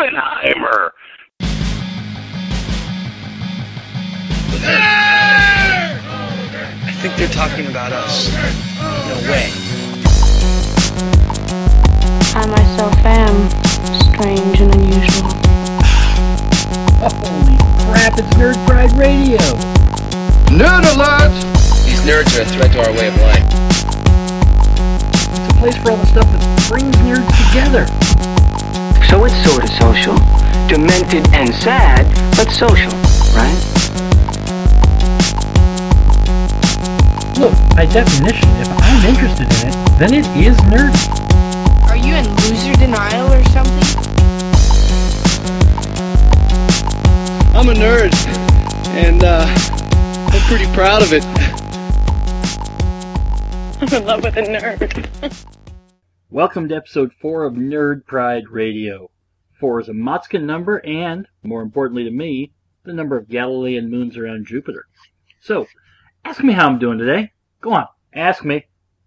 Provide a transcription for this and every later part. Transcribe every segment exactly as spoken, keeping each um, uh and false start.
Oppenheimer! I think they're talking about us. No way. I myself am strange and unusual. Holy crap, it's Nerd Pride Radio! Nerd alert! These nerds are a threat to our way of life. It's a place for all the stuff that brings nerds together. So it's sort of social. Demented and sad, but social, right? Look, by definition, if I'm interested in it, then it is nerdy. Are you in loser denial or something? I'm a nerd, and uh, I'm pretty proud of it. I'm in love with a nerd. Welcome to episode four of Nerd Pride Radio. Four is a Motzkin number and, more importantly to me, the number of Galilean moons around Jupiter. So, ask me how I'm doing today. Go on, ask me.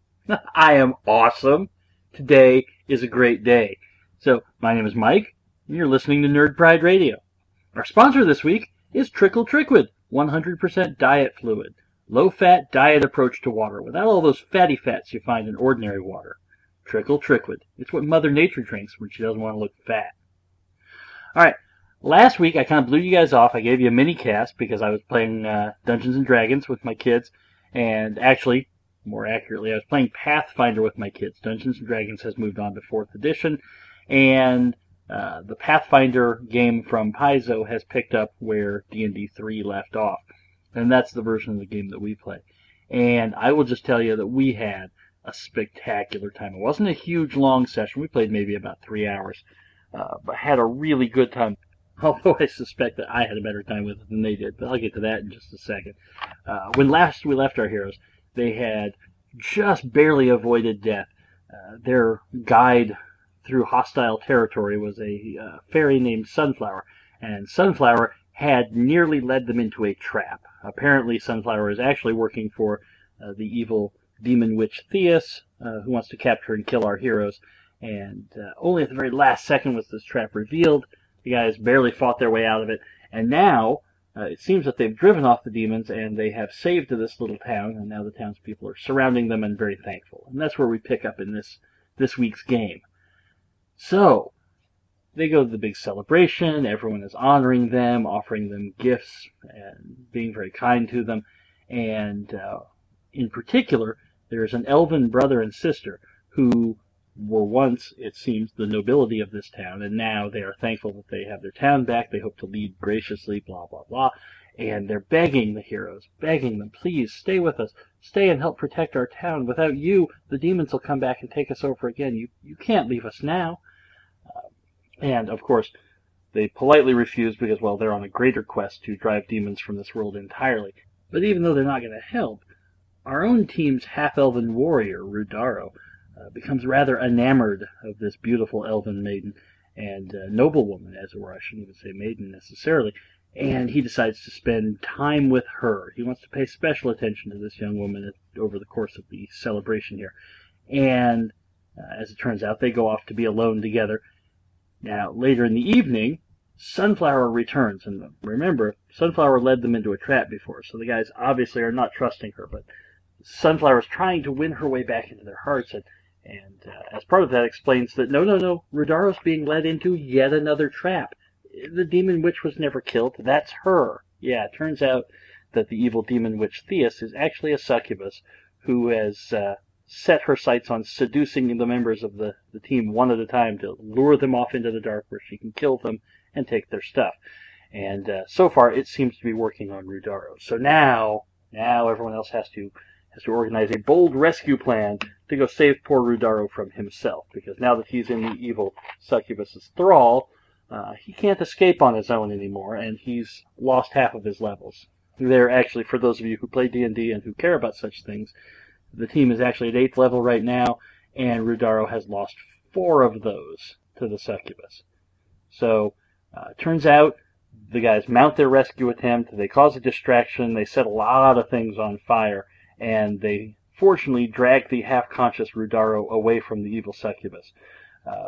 I am awesome. Today is a great day. So, my name is Mike, and you're listening to Nerd Pride Radio. Our sponsor this week is Trickle Triquid, one hundred percent diet fluid. Low-fat diet approach to water, without all those fatty fats you find in ordinary water. Trickle Triquid. It's what Mother Nature drinks when she doesn't want to look fat. Alright, last week I kind of blew you guys off. I gave you a mini cast because I was playing uh, Dungeons and Dragons with my kids. And actually, more accurately, I was playing Pathfinder with my kids. Dungeons and Dragons has moved on to fourth edition. And uh, the Pathfinder game from Paizo has picked up where D and D three left off. And that's the version of the game that we play. And I will just tell you that we had a spectacular time. It wasn't a huge, long session. We played maybe about three hours. Uh, but had a really good time. Although I suspect that I had a better time with it than they did. But I'll get to that in just a second. Uh, when last we left our heroes, they had just barely avoided death. Uh, their guide through hostile territory was a uh, fairy named Sunflower. And Sunflower had nearly led them into a trap. Apparently Sunflower is actually working for uh, the evil demon witch Theus, uh, who wants to capture and kill our heroes. And uh, only at the very last second was this trap revealed. The guys barely fought their way out of it. And now, uh, it seems that they've driven off the demons and they have saved this little town. And now the townspeople are surrounding them and very thankful. And that's where we pick up in this, this week's game. So, they go to the big celebration. Everyone is honoring them, offering them gifts, and being very kind to them. And uh, in particular, there's an elven brother and sister who were once, it seems, the nobility of this town, and now they are thankful that they have their town back. They hope to lead graciously, blah, blah, blah. And they're begging the heroes, begging them, please stay with us. Stay and help protect our town. Without you, the demons will come back and take us over again. You, you can't leave us now. And, of course, they politely refuse because, well, they're on a greater quest to drive demons from this world entirely. But even though they're not going to help, our own team's half-elven warrior, Rudaro, uh, becomes rather enamored of this beautiful elven maiden and uh, noblewoman, as it were. I shouldn't even say maiden necessarily. And he decides to spend time with her. He wants to pay special attention to this young woman over the course of the celebration here. And, uh, as it turns out, they go off to be alone together. Now, later in the evening, Sunflower returns, and remember, Sunflower led them into a trap before, so the guys obviously are not trusting her, but Sunflower is trying to win her way back into their hearts, and, and uh, as part of that explains that, no, no, no, Rudaro's being led into yet another trap. The demon witch was never killed, that's her. Yeah, it turns out that the evil demon witch Theus is actually a succubus who has uh, set her sights on seducing the members of the, the team one at a time to lure them off into the dark where she can kill them and take their stuff. And uh, so far, it seems to be working on Rudaro. So now, now everyone else has to has to organize a bold rescue plan to go save poor Rudaro from himself. Because now that he's in the evil succubus's thrall, uh, he can't escape on his own anymore, and he's lost half of his levels. They're actually, for those of you who play D and D and who care about such things, the team is actually at eighth level right now, and Rudaro has lost four of those to the succubus. So, uh, turns out the guys mount their rescue attempt, they cause a distraction, they set a lot of things on fire, and they fortunately drag the half-conscious Rudaro away from the evil succubus. Uh,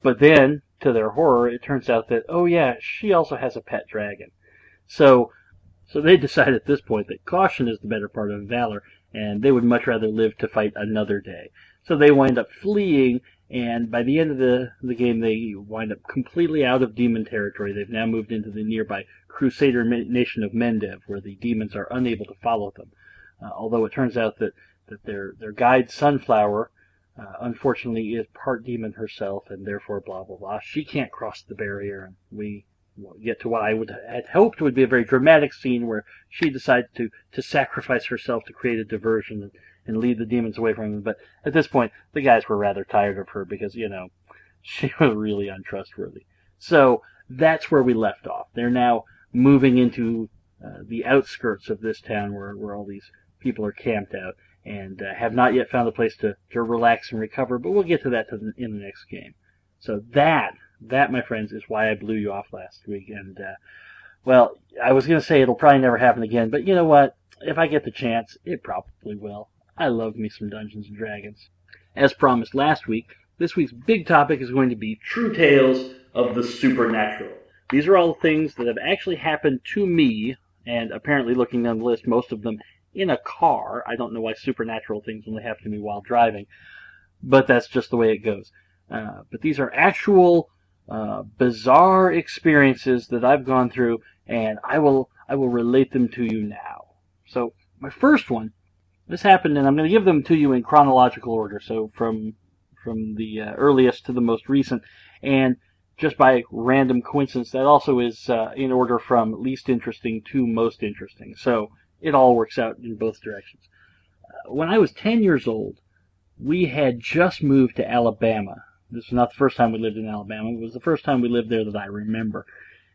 But then, to their horror, it turns out that, oh yeah, she also has a pet dragon. So, so they decide at this point that caution is the better part of valor, and they would much rather live to fight another day. So they wind up fleeing, and by the end of the, the game, they wind up completely out of demon territory. They've now moved into the nearby Crusader nation of Mendev, where the demons are unable to follow them. Uh, although it turns out that, that their, their guide, Sunflower, uh, unfortunately is part demon herself, and therefore blah, blah, blah. She can't cross the barrier, and we get to what I would had hoped would be a very dramatic scene where she decides to, to sacrifice herself to create a diversion and, and lead the demons away from them. But at this point, the guys were rather tired of her because, you know, she was really untrustworthy. So that's where we left off. They're now moving into uh, the outskirts of this town where, where all these people are camped out and uh, have not yet found a place to, to relax and recover, but we'll get to that to the, in the next game. So that, that, my friends, is why I blew you off last week. And, uh, well, I was going to say it'll probably never happen again, but you know what? If I get the chance, it probably will. I love me some Dungeons and Dragons. As promised last week, this week's big topic is going to be true tales of the supernatural. These are all things that have actually happened to me, and apparently, looking down the list, most of them in a car. I don't know why supernatural things only happen to me while driving, but that's just the way it goes. Uh, but these are actual uh, bizarre experiences that I've gone through, and I will I will relate them to you now. So my first one, this happened, and I'm going to give them to you in chronological order, so from from the uh, earliest to the most recent, and just by random coincidence, that also is uh, in order from least interesting to most interesting. So it all works out in both directions. Uh, when I was ten years old, we had just moved to Alabama. This was not the first time we lived in Alabama. It was the first time we lived there that I remember.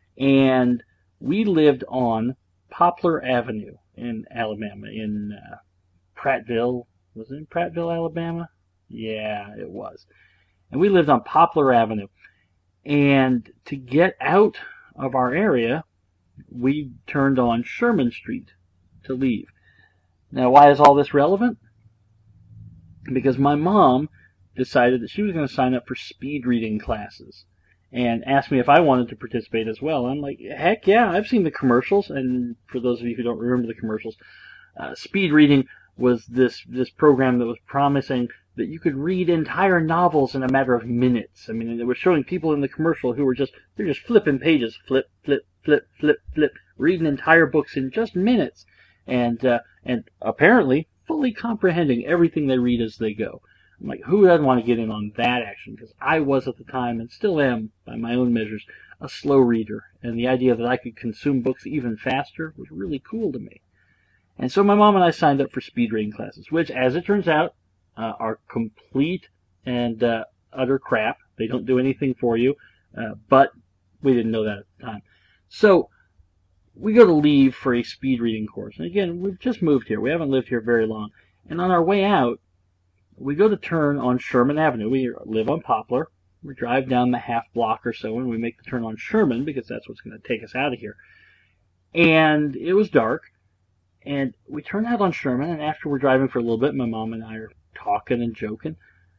And we lived on Poplar Avenue in Alabama, in uh, Prattville. Was it in Prattville, Alabama? Yeah, it was. And we lived on Poplar Avenue. And to get out of our area, we turned on Sherman Street to leave. Now, why is all this relevant? Because my mom decided that she was going to sign up for speed reading classes and asked me if I wanted to participate as well. I'm like, heck yeah, I've seen the commercials. And for those of you who don't remember the commercials, uh, speed reading was this, this program that was promising that you could read entire novels in a matter of minutes. I mean, it was showing people in the commercial who were just, they're just flipping pages, flip, flip, flip, flip, flip, reading entire books in just minutes. And, uh, and apparently fully comprehending everything they read as they go. I'm like, who doesn't want to get in on that action? Because I was at the time, and still am, by my own measures, a slow reader. And the idea that I could consume books even faster was really cool to me. And so my mom and I signed up for speed reading classes, which, as it turns out, uh, are complete and uh, utter crap. They don't do anything for you, uh, but we didn't know that at the time. So we go to leave for a speed reading course. And again, we've just moved here. We haven't lived here very long. And on our way out, we go to turn on Sherman Avenue. We live on Poplar. We drive down the half block or so, and we make the turn on Sherman because that's what's going to take us out of here. And it was dark, and we turn out on Sherman, and after we're driving for a little bit, my mom and I are talking and joking.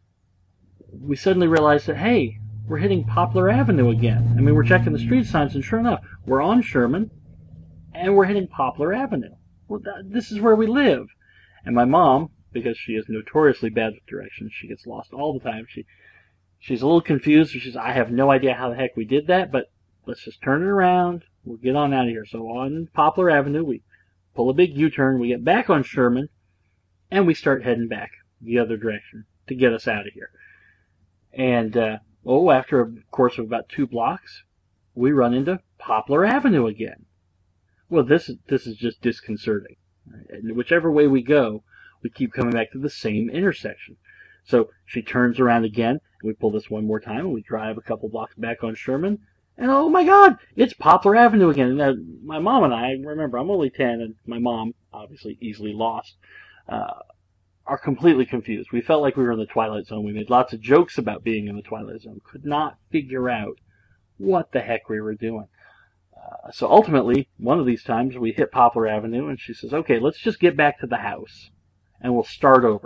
We suddenly realize that, hey, we're hitting Poplar Avenue again. I mean, we're checking the street signs, and sure enough, we're on Sherman, and we're hitting Poplar Avenue. Well, that, this is where we live. And my mom, because she is notoriously bad with directions, she gets lost all the time. She She's a little confused. She says, I have no idea how the heck we did that, but let's just turn it around. We'll get on out of here. So on Poplar Avenue, we pull a big U-turn. We get back on Sherman, and we start heading back the other direction to get us out of here. And, uh, oh, after a course of about two blocks, we run into Poplar Avenue again. Well, this, this is just disconcerting. And whichever way we go, we keep coming back to the same intersection. So she turns around again. We pull this one more time, and we drive a couple blocks back on Sherman. And oh my God, it's Poplar Avenue again. Now, my mom and I, remember, I'm only ten, and my mom, obviously easily lost, uh, are completely confused. We felt like we were in the Twilight Zone. We made lots of jokes about being in the Twilight Zone. Could not figure out what the heck we were doing. Uh, so ultimately, one of these times, we hit Poplar Avenue, and she says, okay, let's just get back to the house, and we'll start over.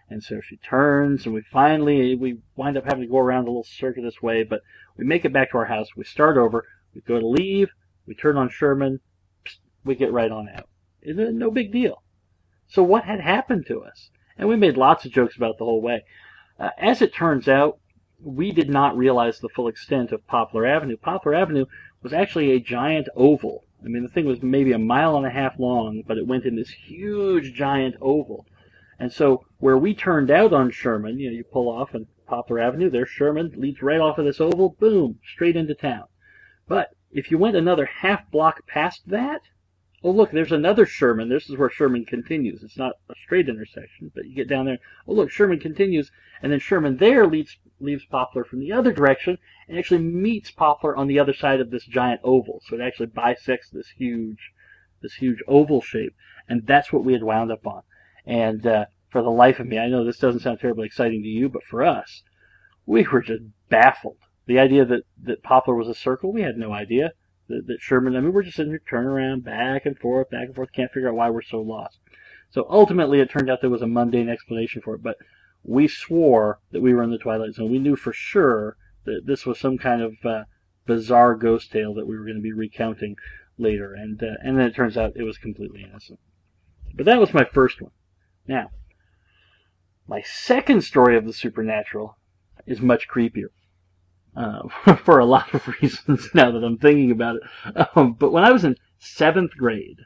And so she turns, and we finally, we wind up having to go around a little circuitous way, but we make it back to our house. We start over. We go to leave. We turn on Sherman. Psst, we get right on out. It's no big deal. So what had happened to us? And we made lots of jokes about it the whole way. Uh, as it turns out, we did not realize the full extent of Poplar Avenue. Poplar Avenue was actually a giant oval. I mean, the thing was maybe a mile and a half long, but it went in this huge, giant oval. And so where we turned out on Sherman, you know, you pull off on Poplar Avenue, there's Sherman, leads right off of this oval, boom, straight into town. But if you went another half block past that, oh, look, there's another Sherman. This is where Sherman continues. It's not a straight intersection, but you get down there. Oh, look, Sherman continues, and then Sherman there leads, leaves Poplar from the other direction and actually meets Poplar on the other side of this giant oval. So it actually bisects this huge, this huge oval shape, and that's what we had wound up on. And uh, for the life of me, I know this doesn't sound terribly exciting to you, but for us, we were just baffled. The idea that, that Poplar was a circle, we had no idea. That, that Sherman, I mean, we're just sitting here turning around, back and forth, back and forth, can't figure out why we're so lost. So ultimately, it turned out there was a mundane explanation for it, but we swore that we were in the Twilight Zone. We knew for sure that this was some kind of uh, bizarre ghost tale that we were going to be recounting later, and uh, and then it turns out it was completely innocent. But that was my first one. Now, my second story of the supernatural is much creepier. Uh, for a lot of reasons now that I'm thinking about it. Um, but when I was in seventh grade,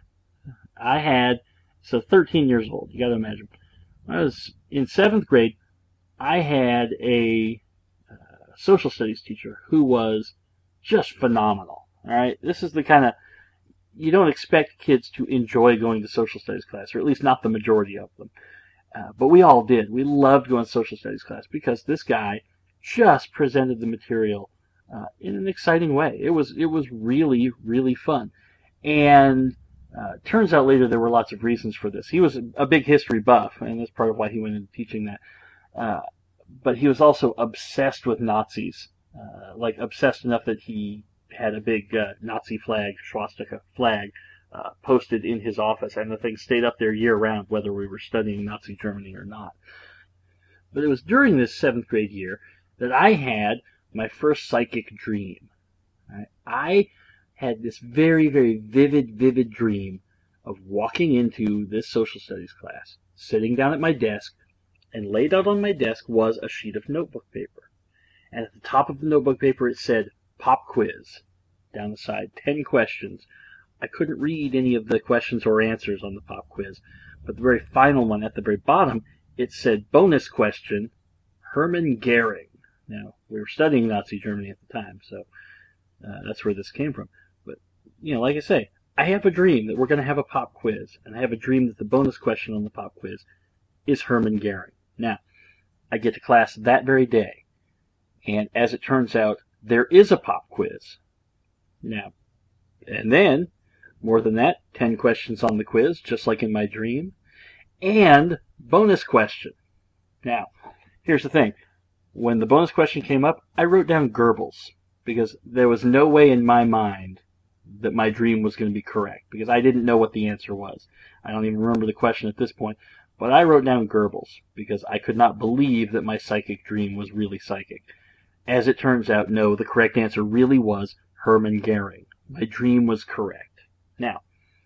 I had, so thirteen years old, you got to imagine. When I was in seventh grade, I had a uh, social studies teacher who was just phenomenal. All right, this is the kind of, you don't expect kids to enjoy going to social studies class, or at least not the majority of them. Uh, but we all did. We loved going to social studies class because this guy just presented the material uh, in an exciting way. It was it was really, really fun. And uh, turns out later there were lots of reasons for this. He was a big history buff, and that's part of why he went into teaching that. Uh, but he was also obsessed with Nazis, uh, like obsessed enough that he had a big uh, Nazi flag, swastika flag, uh, posted in his office, and the thing stayed up there year-round, whether we were studying Nazi Germany or not. But it was during this seventh grade year that I had my first psychic dream. I had this very, very vivid, vivid dream of walking into this social studies class, sitting down at my desk, and laid out on my desk was a sheet of notebook paper. And at the top of the notebook paper it said, Pop Quiz. Down the side, ten questions. I couldn't read any of the questions or answers on the Pop Quiz, but the very final one at the very bottom, it said, bonus question, Hermann Goering. Now, we were studying Nazi Germany at the time, so uh, that's where this came from. But, you know, like I say, I have a dream that we're going to have a pop quiz, and I have a dream that the bonus question on the pop quiz is Hermann Goering. Now, I get to class that very day, and as it turns out, there is a pop quiz. Now, and then, more than that, ten questions on the quiz, just like in my dream, and bonus question. Now, here's the thing. When the bonus question came up, I wrote down Goebbels, because there was no way in my mind that my dream was going to be correct, because I didn't know what the answer was. I don't even remember the question at this point, but I wrote down Goebbels, because I could not believe that my psychic dream was really psychic. As it turns out, no, the correct answer really was Hermann Goering. My dream was correct. Now,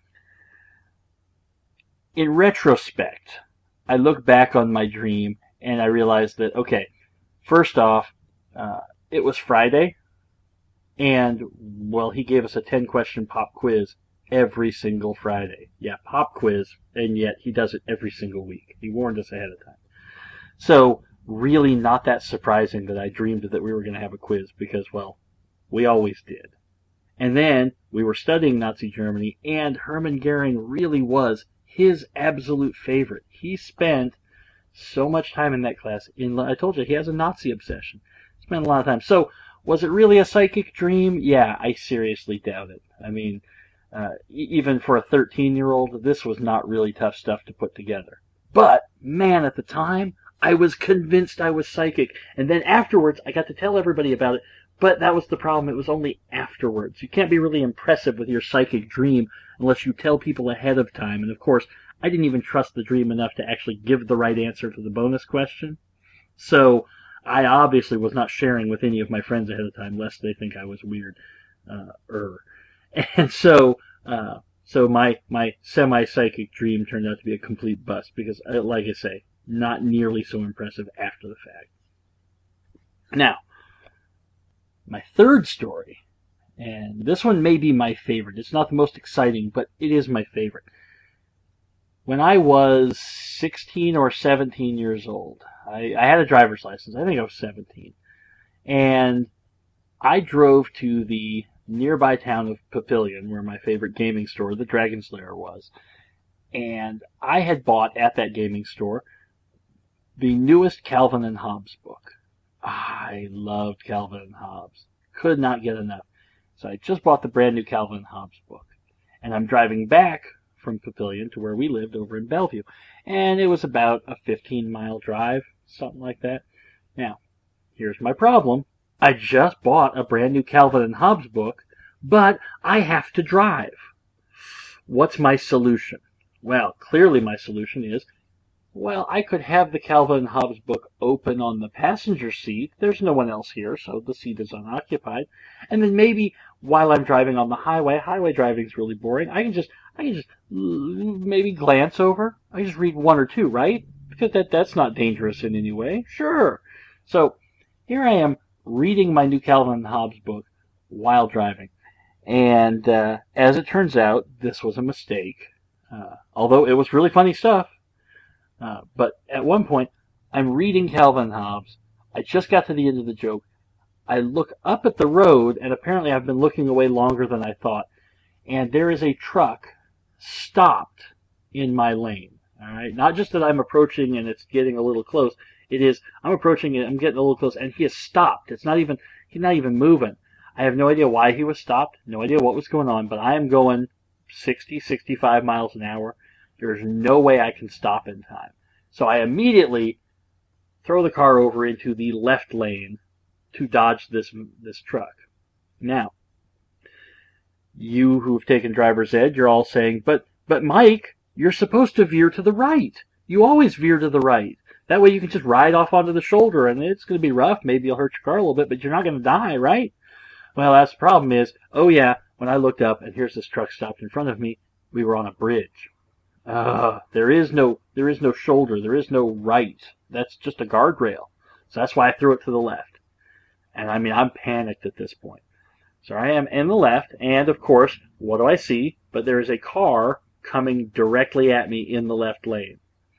in retrospect, I look back on my dream, and I realized that, okay, first off, uh, it was Friday, and, well, he gave us a ten-question pop quiz every single Friday. Yeah, pop quiz, and yet he does it every single week. He warned us ahead of time. So, really not that surprising that I dreamed that we were going to have a quiz, because, well, we always did. And then, we were studying Nazi Germany, and Hermann Goering really was his absolute favorite. He spent so much time in that class. In, I told you, he has a Nazi obsession. Spent a lot of time. So, was it really a psychic dream? Yeah, I seriously doubt it. I mean, uh, even for a thirteen-year-old, this was not really tough stuff to put together. But, man, at the time, I was convinced I was psychic. And then afterwards, I got to tell everybody about it. But that was the problem. It was only afterwards. You can't be really impressive with your psychic dream unless you tell people ahead of time. And, of course, I didn't even trust the dream enough to actually give the right answer to the bonus question. So I obviously was not sharing with any of my friends ahead of time, lest they think I was weird. Uh, er. And so, uh, so my, my semi-psychic dream turned out to be a complete bust because, uh, like I say, not nearly so impressive after the fact. Now, my third story, and this one may be my favorite. It's not the most exciting, but it is my favorite. When I was sixteen or seventeen years old, I, I had a driver's license. I think I was seventeen. And I drove to the nearby town of Papillion, where my favorite gaming store, the Dragon's Lair, was. And I had bought at that gaming store the newest Calvin and Hobbes book. I loved Calvin and Hobbes. Could not get enough. So I just bought the brand new Calvin and Hobbes book. And I'm driving back from Papillion to where we lived over in Bellevue. And it was about a fifteen mile drive, something like that. Now, here's my problem. I just bought a brand new Calvin and Hobbes book, but I have to drive. What's my solution? Well, clearly my solution is, well, I could have the Calvin and Hobbes book open on the passenger seat. There's no one else here, so the seat is unoccupied. And then maybe while I'm driving on the highway, highway driving is really boring, I can just, I can just maybe glance over. I can just read one or two, right? Because that, that's not dangerous in any way. Sure. So here I am reading my new Calvin and Hobbes book while driving. And uh, as it turns out, this was a mistake. Uh, although it was really funny stuff. Uh, but at one point, I'm reading Calvin and Hobbes. I just got to the end of the joke. I look up at the road, and apparently I've been looking away longer than I thought. And there is a truck stopped in my lane. All right, not just that I'm approaching and it's getting a little close. It is I'm approaching it, I'm getting a little close, and he has stopped. It's not even he's not even moving. I have no idea why he was stopped. No idea what was going on. But I am going sixty, sixty-five miles an hour. There's no way I can stop in time. So I immediately throw the car over into the left lane to dodge this this truck. Now, you who've taken driver's ed, you're all saying, but, but Mike, you're supposed to veer to the right. You always veer to the right. That way you can just ride off onto the shoulder, and it's going to be rough. Maybe you'll hurt your car a little bit, but you're not going to die, right? Well, that's the problem is, oh yeah, when I looked up, and here's this truck stopped in front of me, we were on a bridge. Uh, there is no, there is no shoulder. There is no right. That's just a guardrail. So that's why I threw it to the left. And I mean, I'm panicked at this point. So I am in the left, and of course, what do I see? But there is a car coming directly at me in the left lane.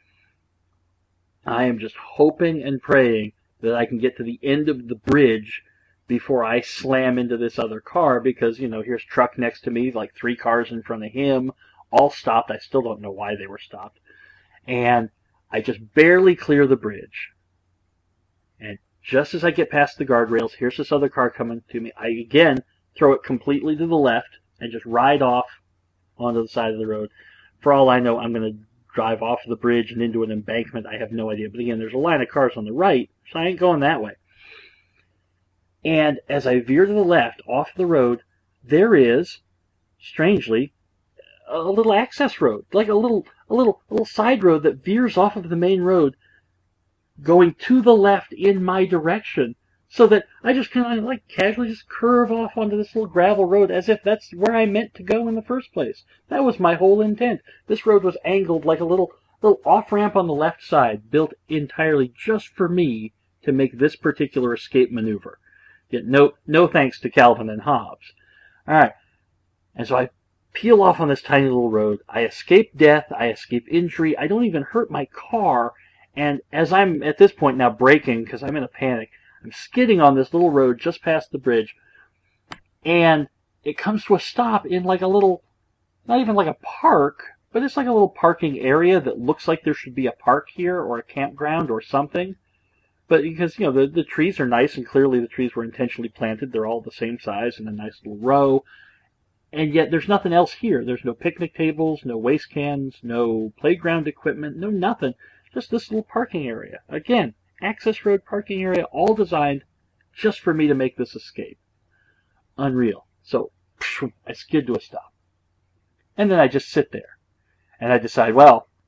I am just hoping and praying that I can get to the end of the bridge before I slam into this other car, because, you know, here's truck next to me, like three cars in front of him, all stopped. I still don't know why they were stopped. And I just barely clear the bridge. And just as I get past the guardrails, here's this other car coming to me. I again throw it completely to the left and just ride off onto the side of the road. For all I know, I'm going to drive off the bridge and into an embankment. I have no idea. But again, there's a line of cars on the right, so I ain't going that way. And as I veer to the left off the road, there is, strangely, a little access road, like a little, a little, a little side road that veers off of the main road, going to the left in my direction, so that I just kind of like casually just curve off onto this little gravel road as if that's where I meant to go in the first place. That was my whole intent. This road was angled like a little, little off-ramp on the left side, built entirely just for me to make this particular escape maneuver. Yet no, no thanks to Calvin and Hobbes. All right, and so I peel off on this tiny little road. I escape death. I escape injury. I don't even hurt my car. And as I'm at this point now braking because I'm in a panic, I'm skidding on this little road just past the bridge, and it comes to a stop in like a little, not even like a park, but it's like a little parking area that looks like there should be a park here or a campground or something. But because, you know, the, the trees are nice, and clearly the trees were intentionally planted. They're all the same size in a nice little row. And yet there's nothing else here. There's no picnic tables, no waste cans, no playground equipment, no nothing. Just this little parking area. Again, access road parking area, all designed just for me to make this escape. Unreal. So I skid to a stop. And then I just sit there. And I decide, well,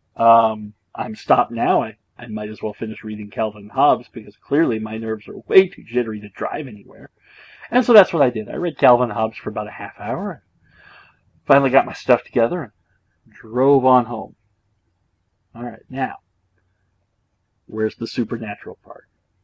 Um, I'm stopped now. I, I might as well finish reading Calvin and Hobbes because clearly my nerves are way too jittery to drive anywhere. And so that's what I did. I read Calvin and Hobbes for about a half hour. Finally got my stuff together and drove on home. All right, now, where's the supernatural part?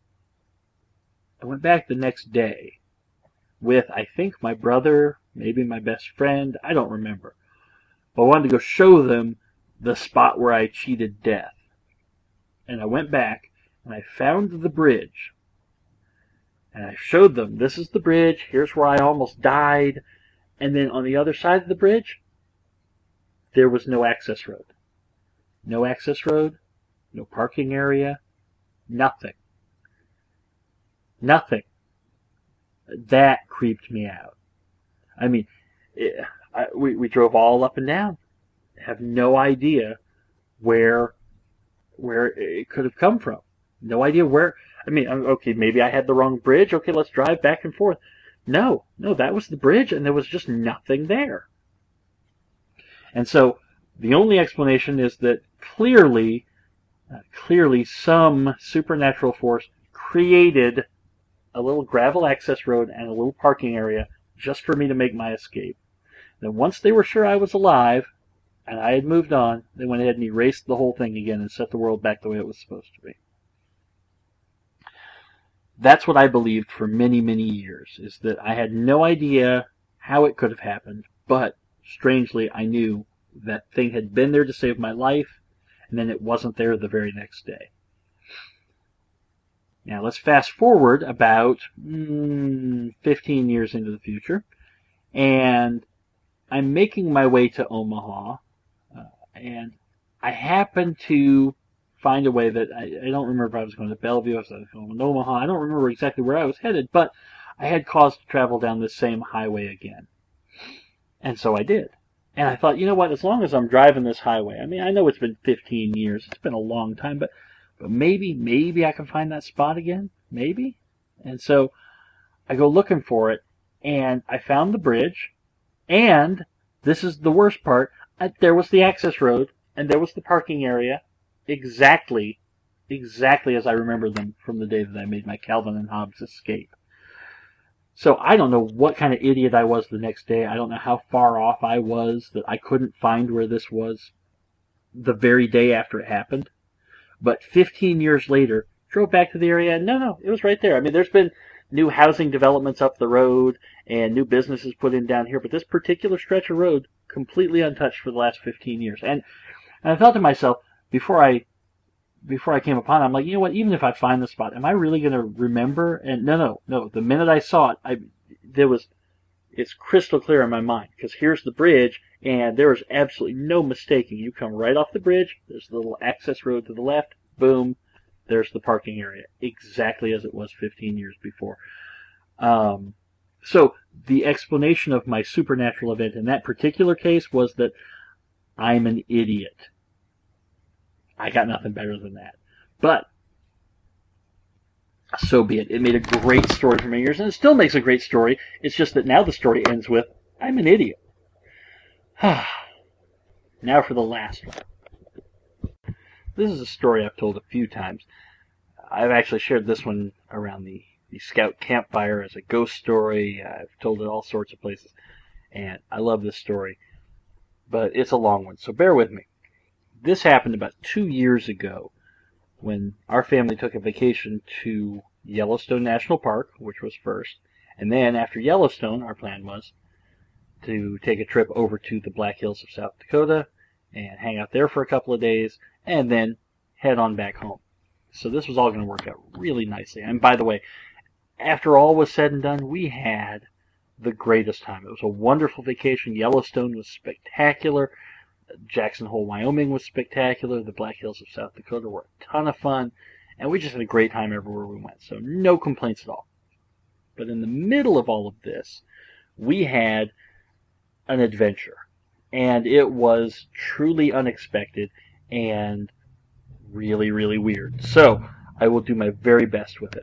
I went back the next day with, I think, my brother, maybe my best friend, I don't remember. But I wanted to go show them the spot where I cheated death. And I went back and I found the bridge. And I showed them, this is the bridge, here's where I almost died. And then on the other side of the bridge, there was no access road. No access road, no parking area, nothing. Nothing. That creeped me out. I mean, it, I, we, we drove all up and down. Have no idea where where it could have come from. No idea where. I mean, okay, maybe I had the wrong bridge. Okay, let's drive back and forth. No, no, that was the bridge, and there was just nothing there. And so the only explanation is that clearly, uh, clearly some supernatural force created a little gravel access road and a little parking area just for me to make my escape. Then once they were sure I was alive and I had moved on, they went ahead and erased the whole thing again and set the world back the way it was supposed to be. That's what I believed for many, many years, is that I had no idea how it could have happened, but strangely I knew that thing had been there to save my life, and then it wasn't there the very next day. Now let's fast forward about mm, fifteen years into the future, and I'm making my way to Omaha, uh, and I happen to find a way that, I, I don't remember if I was going to Bellevue, if I was going to Omaha, I don't remember exactly where I was headed, but I had cause to travel down the same highway again. And so I did. And I thought, you know what, as long as I'm driving this highway, I mean, I know it's been fifteen years, it's been a long time, but, but maybe, maybe I can find that spot again, maybe? And so I go looking for it, and I found the bridge, and this is the worst part, I, there was the access road, and there was the parking area, exactly, exactly as I remember them from the day that I made my Calvin and Hobbes escape. So I don't know what kind of idiot I was the next day. I don't know how far off I was that I couldn't find where this was the very day after it happened. But fifteen years later, drove back to the area, and no, no, it was right there. I mean, there's been new housing developments up the road and new businesses put in down here, but this particular stretch of road, completely untouched for the last fifteen years. And, and I thought to myself, before I before I came upon it, I'm like, you know what, even if I find the spot, am I really going to remember? And no, no, no, the minute I saw it, I there was, it's crystal clear in my mind, because here's the bridge, and there is absolutely no mistaking. You come right off the bridge, there's the little access road to the left, boom, there's the parking area, exactly as it was fifteen years before. Um, so the explanation of my supernatural event in that particular case was that I'm an idiot. I got nothing better than that. But so be it. It made a great story for many years, and it still makes a great story. It's just that now the story ends with, I'm an idiot. Now for the last one. This is a story I've told a few times. I've actually shared this one around the, the Scout campfire as a ghost story. I've told it all sorts of places, and I love this story. But it's a long one, so bear with me. This happened about two years ago when our family took a vacation to Yellowstone National Park, which was first. And then after Yellowstone, our plan was to take a trip over to the Black Hills of South Dakota and hang out there for a couple of days and then head on back home. So this was all going to work out really nicely. And by the way, after all was said and done, we had the greatest time. It was a wonderful vacation. Yellowstone was spectacular. Jackson Hole, Wyoming was spectacular. The Black Hills of South Dakota were a ton of fun. And we just had a great time everywhere we went. So no complaints at all. But in the middle of all of this, we had an adventure. And it was truly unexpected and really, really weird. So I will do my very best with it.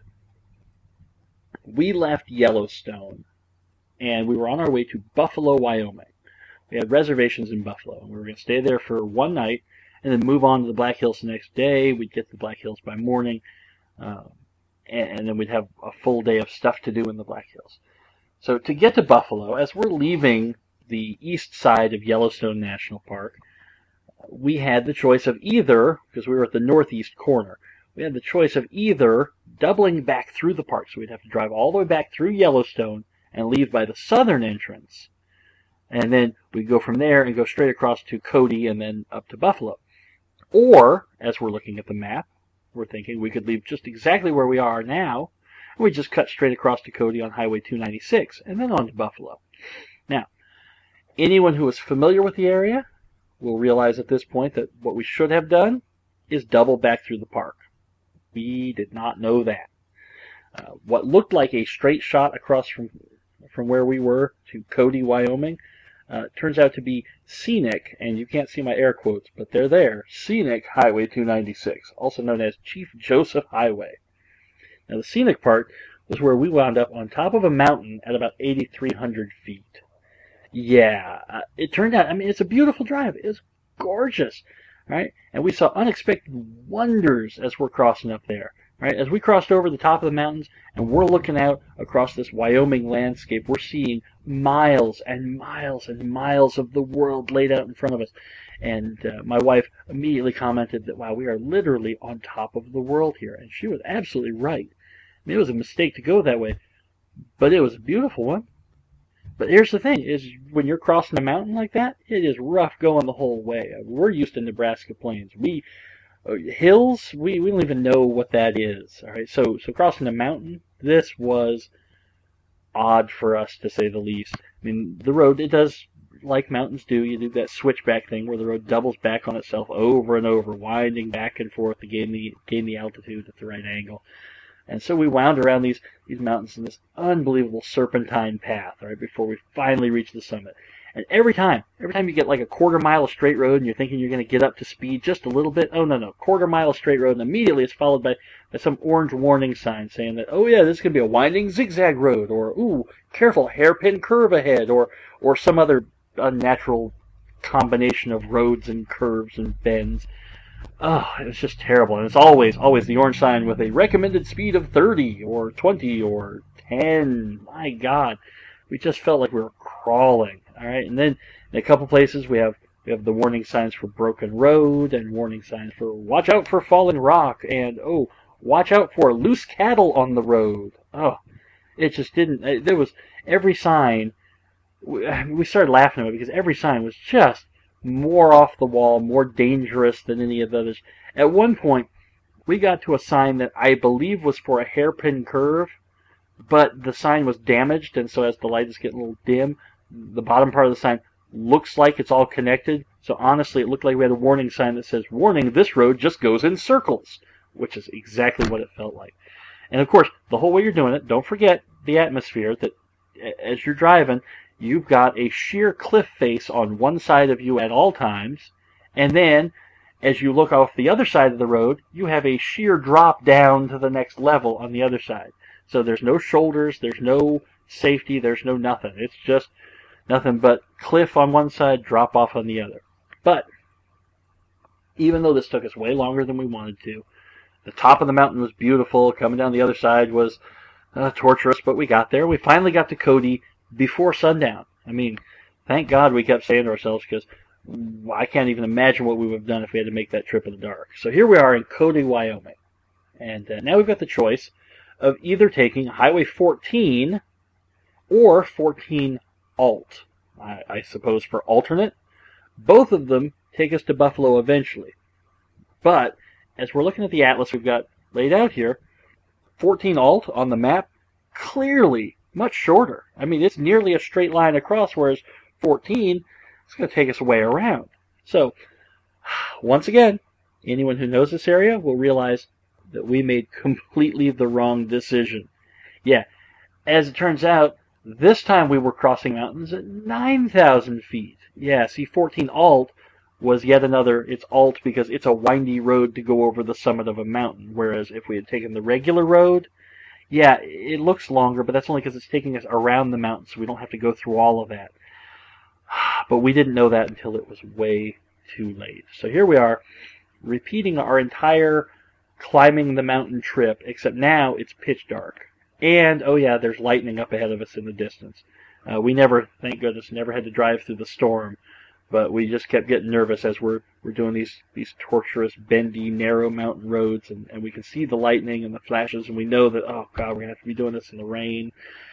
We left Yellowstone and we were on our way to Buffalo, Wyoming. We had reservations in Buffalo, and we were going to stay there for one night, and then move on to the Black Hills the next day. We'd get to the Black Hills by morning, uh, and, and then we'd have a full day of stuff to do in the Black Hills. So to get to Buffalo, as we're leaving the east side of Yellowstone National Park, we had the choice of either, because we were at the northeast corner, we had the choice of either doubling back through the park, so we'd have to drive all the way back through Yellowstone and leave by the southern entrance, and then we'd go from there and go straight across to Cody and then up to Buffalo. Or, as we're looking at the map, we're thinking we could leave just exactly where we are now, and we just cut straight across to Cody on Highway two ninety-six, and then on to Buffalo. Now, anyone who is familiar with the area will realize at this point that what we should have done is double back through the park. We did not know that. Uh, what looked like a straight shot across from from where we were to Cody, Wyoming, uh, turns out to be scenic, and you can't see my air quotes, but they're there, scenic Highway two ninety-six, also known as Chief Joseph Highway. Now, the scenic part was where we wound up on top of a mountain at about eighty-three hundred feet. Yeah, uh, it turned out, I mean, it's a beautiful drive. It's gorgeous, right? And we saw unexpected wonders as we're crossing up there, right? As we crossed over the top of the mountains and we're looking out across this Wyoming landscape, we're seeing miles and miles and miles of the world laid out in front of us. And uh, my wife immediately commented that, wow, we are literally on top of the world here. And she was absolutely right. I mean, it was a mistake to go that way, but it was a beautiful one. But here's the thing, is when you're crossing a mountain like that, it is rough going the whole way. We're used to Nebraska plains. We uh, hills, we, we don't even know what that is. All right, so so crossing a mountain, this was odd for us, to say the least. I mean, the road, it does, like mountains do, you do that switchback thing where the road doubles back on itself over and over, winding back and forth to gain the gain the altitude at the right angle. And so we wound around these, these mountains in this unbelievable serpentine path, right, before we finally reached the summit. And every time, every time you get like a quarter mile of straight road and you're thinking you're going to get up to speed just a little bit, oh no, no, quarter mile of straight road, and immediately it's followed by, by some orange warning sign saying that, oh yeah, this is going to be a winding zigzag road, or, ooh, careful, hairpin curve ahead, or, or some other unnatural combination of roads and curves and bends. Oh, it was just terrible. And it's always, always the orange sign with a recommended speed of thirty or twenty or ten. My God. We just felt like we were crawling. All right. And then in a couple places we have we have the warning signs for broken road and warning signs for watch out for falling rock and, oh, watch out for loose cattle on the road. Oh, it just didn't. It, there was every sign. We, we started laughing at it because every sign was just more off the wall, more dangerous than any of the others. At one point, we got to a sign that I believe was for a hairpin curve, but the sign was damaged, and so as the light is getting a little dim, the bottom part of the sign looks like it's all connected. So honestly, it looked like we had a warning sign that says, warning, this road just goes in circles, which is exactly what it felt like. And of course, the whole way you're doing it, don't forget the atmosphere, that as you're driving, you've got a sheer cliff face on one side of you at all times, and then as you look off the other side of the road, you have a sheer drop down to the next level on the other side. So there's no shoulders, there's no safety, there's no nothing. It's just nothing but cliff on one side, drop off on the other. But even though this took us way longer than we wanted to, the top of the mountain was beautiful, coming down the other side was uh, torturous, but we got there. We finally got to Cody before sundown. I mean, thank God we kept saying to ourselves, because I can't even imagine what we would have done if we had to make that trip in the dark. So here we are in Cody, Wyoming. And uh, now we've got the choice of either taking Highway fourteen or fourteen Alt, I, I suppose for alternate. Both of them take us to Buffalo eventually. But as we're looking at the atlas we've got laid out here, fourteen Alt on the map, clearly much shorter. I mean, it's nearly a straight line across, whereas fourteen, it's going to take us way around. So, once again, anyone who knows this area will realize that we made completely the wrong decision. Yeah, as it turns out, this time we were crossing mountains at nine thousand feet. Yeah, see, fourteen Alt was yet another, it's Alt because it's a windy road to go over the summit of a mountain, whereas if we had taken the regular road, yeah, it looks longer, but that's only because it's taking us around the mountain, so we don't have to go through all of that. But we didn't know that until it was way, too late. So here we are, repeating our entire climbing the mountain trip, except now it's pitch dark. And, oh yeah, there's lightning up ahead of us in the distance. Uh, we never, thank goodness, never had to drive through the storm, but we just kept getting nervous as we're we're doing these, these torturous, bendy, narrow mountain roads, and, and we can see the lightning and the flashes, and we know that, oh God, we're going to have to be doing this in the rain.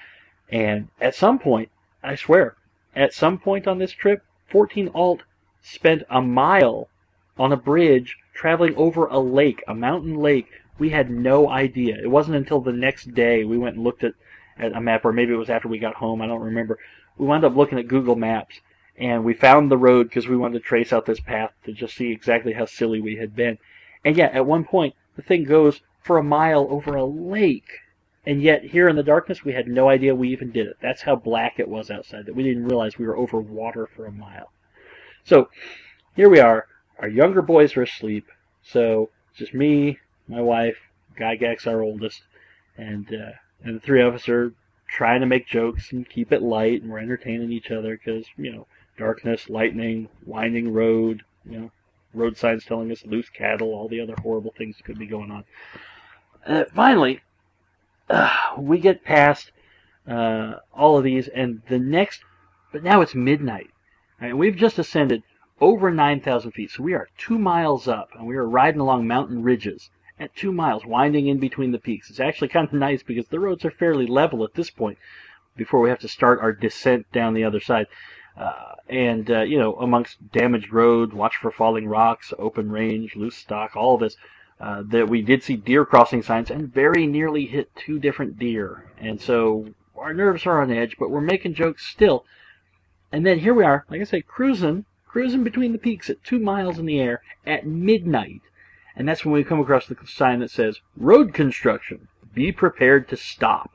And at some point, I swear, at some point on this trip, fourteen Alt spent a mile on a bridge traveling over a lake, a mountain lake. We had no idea. It wasn't until the next day we went and looked at, at a map, or maybe it was after we got home, I don't remember. We wound up looking at Google Maps, and we found the road because we wanted to trace out this path to just see exactly how silly we had been. And yet, at one point, the thing goes for a mile over a lake. And yet, here in the darkness, we had no idea we even did it. That's how black it was outside, that we didn't realize we were over water for a mile. So, here we are. Our younger boys are asleep. So, it's just me, my wife, Gygax, our oldest, and uh, and the three of us are trying to make jokes and keep it light, and we're entertaining each other because, you know, darkness, lightning, winding road, you know, road signs telling us loose cattle, all the other horrible things that could be going on. Uh, finally, uh, we get past uh, all of these, and the next, but now it's midnight. Right? We've just ascended over nine thousand feet, so we are two miles up, and we are riding along mountain ridges at two miles, winding in between the peaks. It's actually kind of nice because the roads are fairly level at this point before we have to start our descent down the other side. Uh, and, uh, you know, amongst damaged road, watch for falling rocks, open range, loose stock, all of this, uh, that we did see deer crossing signs and very nearly hit two different deer. And so our nerves are on edge, but we're making jokes still. And then here we are, like I say, cruising, cruising between the peaks at two miles in the air at midnight. And that's when we come across the sign that says, road construction, be prepared to stop.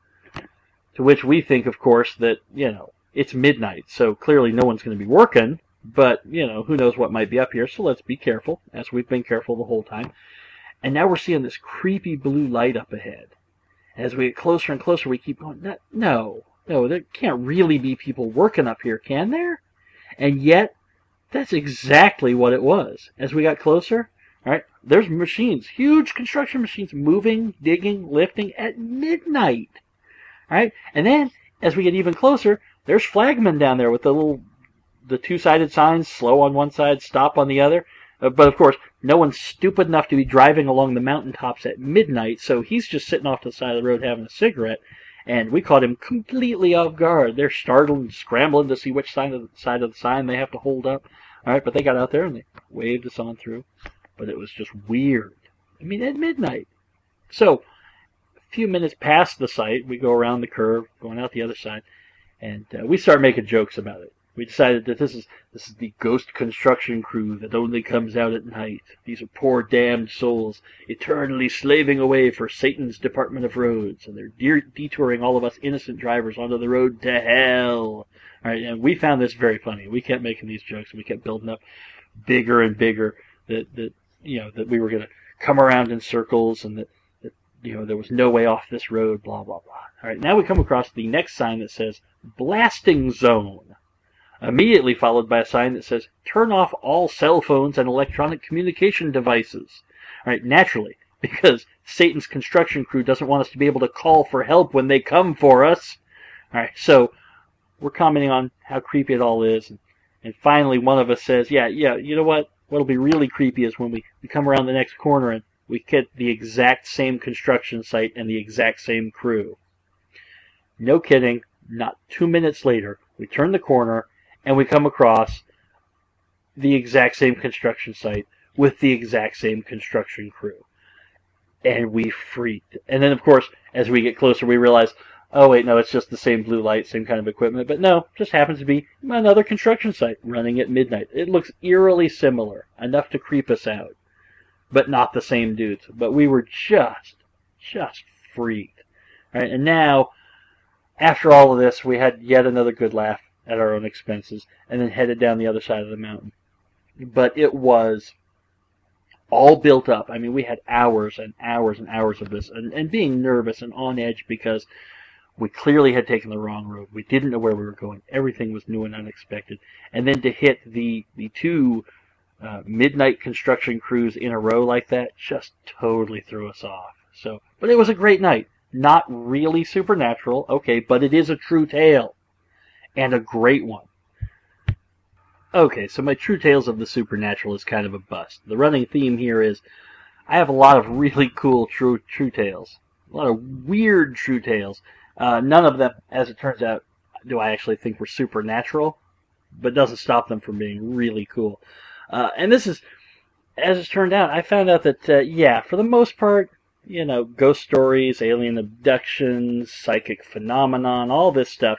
To which we think, of course, that, you know, it's midnight, so clearly no one's going to be working, but, you know, who knows what might be up here, so let's be careful, as we've been careful the whole time. And now we're seeing this creepy blue light up ahead. As we get closer and closer, we keep going, no, no, there can't really be people working up here, can there? And yet, that's exactly what it was. As we got closer, all right, there's machines, huge construction machines, moving, digging, lifting at midnight. All right, and then, as we get even closer, there's flagmen down there with the little, the two-sided signs, slow on one side, stop on the other. Uh, but of course, no one's stupid enough to be driving along the mountaintops at midnight, so he's just sitting off to the side of the road having a cigarette, and we caught him completely off guard. They're startled and scrambling to see which side of the, side of the sign they have to hold up. All right, but they got out there and they waved us on through. But it was just weird. I mean, at midnight. So, a few minutes past the site, we go around the curve, going out the other side, and uh, we start making jokes about it. We decided that this is this is the ghost construction crew that only comes out at night. These are poor damned souls, eternally slaving away for Satan's Department of Roads, and they're de- detouring all of us innocent drivers onto the road to hell. All right, and we found this very funny. We kept making these jokes, and we kept building up bigger and bigger that that you know that we were going to come around in circles, and that, that you know there was no way off this road. Blah blah blah. All right, now we come across the next sign that says blasting zone. Immediately followed by a sign that says, turn off all cell phones and electronic communication devices. All right, naturally, because Satan's construction crew doesn't want us to be able to call for help when they come for us. All right, so we're commenting on how creepy it all is. And, and finally, one of us says, yeah, yeah, you know what? What'll be really creepy is when we, we come around the next corner and we get the exact same construction site and the exact same crew. No kidding, not two minutes later, we turn the corner and we come across the exact same construction site with the exact same construction crew. And we freaked. And then, of course, as we get closer, we realize, oh, wait, no, it's just the same blue light, same kind of equipment. But no, just happens to be another construction site running at midnight. It looks eerily similar, enough to creep us out. But not the same dudes. But we were just, just freaked. All right, and now, after all of this, we had yet another good laugh at our own expenses, and then headed down the other side of the mountain. But it was all built up. I mean, we had hours and hours and hours of this, and, and being nervous and on edge because we clearly had taken the wrong road. We didn't know where we were going. Everything was new and unexpected. And then to hit the, the two uh, midnight construction crews in a row like that just totally threw us off. So, but it was a great night. Not really supernatural, okay, but it is a true tale. And a great one. Okay, so my true tales of the supernatural is kind of a bust. The running theme here is I have a lot of really cool true true tales. A lot of weird true tales. Uh, none of them, as it turns out, do I actually think were supernatural, but doesn't stop them from being really cool. Uh, and this is, as it turned out, I found out that, uh, yeah, for the most part, you know, ghost stories, alien abductions, psychic phenomenon, all this stuff,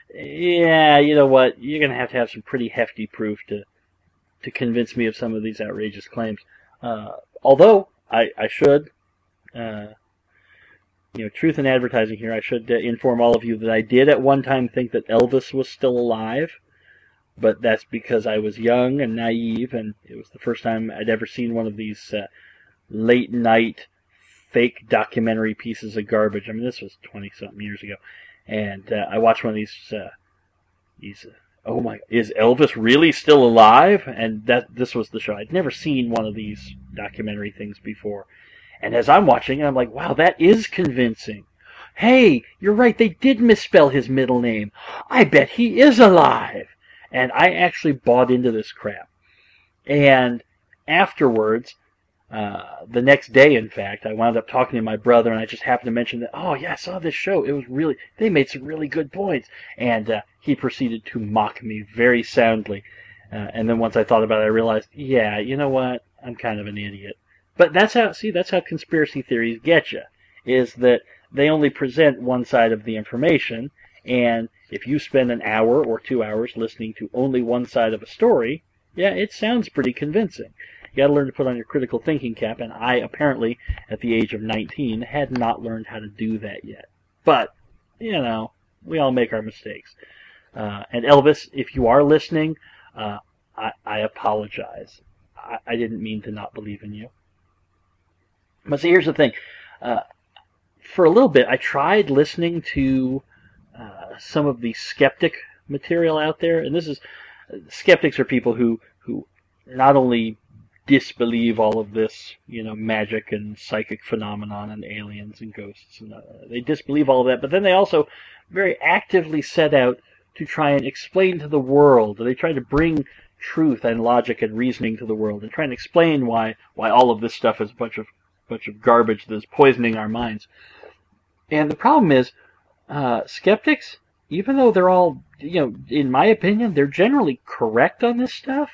yeah, you know what, you're going to have to have some pretty hefty proof to to convince me of some of these outrageous claims. Uh, although, I, I should, uh, you know, truth in advertising here, I should uh, inform all of you that I did at one time think that Elvis was still alive, but that's because I was young and naive, and it was the first time I'd ever seen one of these uh, late-night fake documentary pieces of garbage. I mean, this was twenty-something years ago, and uh, I watched one of these, uh, these, uh, oh my, is Elvis really still alive? And that this was the show. I'd never seen one of these documentary things before. And as I'm watching it, I'm like, wow, that is convincing. Hey, you're right, they did misspell his middle name. I bet he is alive. And I actually bought into this crap. And afterwards, uh, the next day, in fact, I wound up talking to my brother, and I just happened to mention that, oh, yeah, I saw this show. It was really, they made some really good points. And uh, he proceeded to mock me very soundly. Uh, and then once I thought about it, I realized, yeah, you know what? I'm kind of an idiot. But that's how, see, that's how conspiracy theories get you, is that they only present one side of the information, and if you spend an hour or two hours listening to only one side of a story, yeah, it sounds pretty convincing. You gotta learn to put on your critical thinking cap, and I apparently, at the age of nineteen, had not learned how to do that yet. But, you know, we all make our mistakes. Uh, and Elvis, if you are listening, uh, I, I apologize. I, I didn't mean to not believe in you. But see, here's the thing. Uh, for a little bit, I tried listening to uh, some of the skeptic material out there. And this is, skeptics are people who, who not only disbelieve all of this, you know, magic and psychic phenomenon and aliens and ghosts. And, uh, they disbelieve all of that, but then they also very actively set out to try and explain to the world. They try to bring truth and logic and reasoning to the world and try and explain why, why all of this stuff is a bunch of bunch of garbage that is poisoning our minds. And the problem is, uh, skeptics, even though they're all, you know, in my opinion, they're generally correct on this stuff.